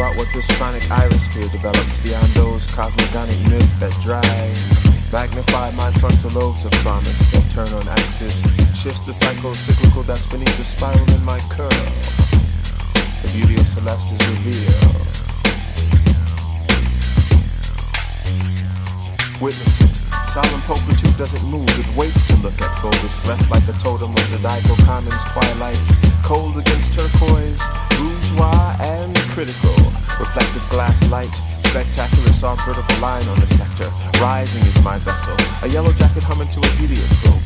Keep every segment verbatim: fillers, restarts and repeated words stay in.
about what this chronic irisphere develops beyond those cosmogonic myths that drive. Magnify my frontal lobes of promise that turn on axis, shifts the cycle cyclical that's beneath the spiral in my curl. The beauty of Celeste is revealed. Witness it. Solemn pulchritude doesn't move, it waits to look at Phobos, rest like a totem of Zodiacal Commons twilight, cold against turquoise, bourgeois and critical, reflective glass light, spectacular saw vertical line on the sector, rising is my vessel, a yellow jacket humming to a heliotrope.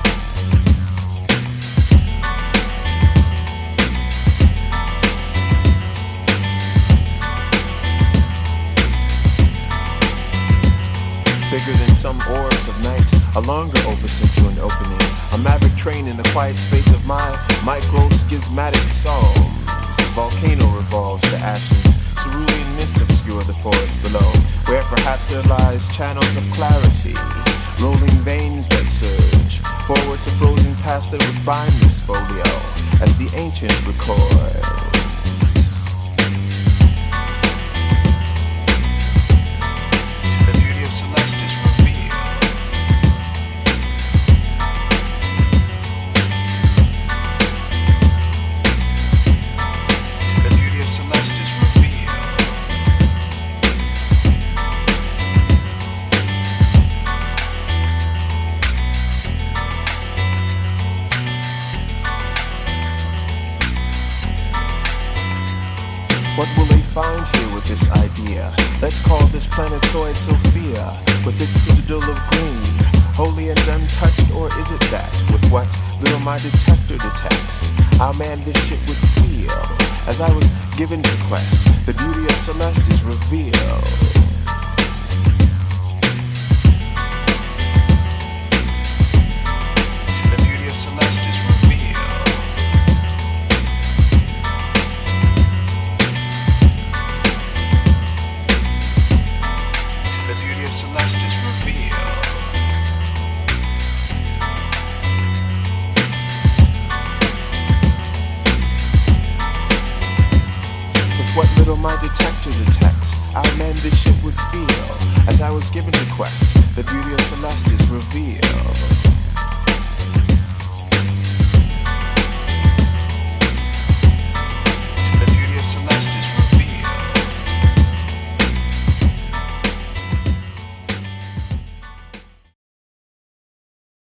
Bigger than some orbs of night, a longer opus into an opening, a maverick train in the quiet space of my micro-schismatic psalms. A volcano revolves to ashes, cerulean mist obscure the forest below, where perhaps there lies channels of clarity, rolling veins that surge, forward to frozen past that would bind this folio, as the ancients record. What will they find here with this idea? Let's call this planetoid Sophia, with its citadel of green, holy and untouched, or is it that, with what little my detector detects, how man this shit would feel, as I was given to quest, the beauty of Celeste is revealed. What little my detector detects, how man this shit would feel, as I was given the quest, the beauty of Celeste is revealed.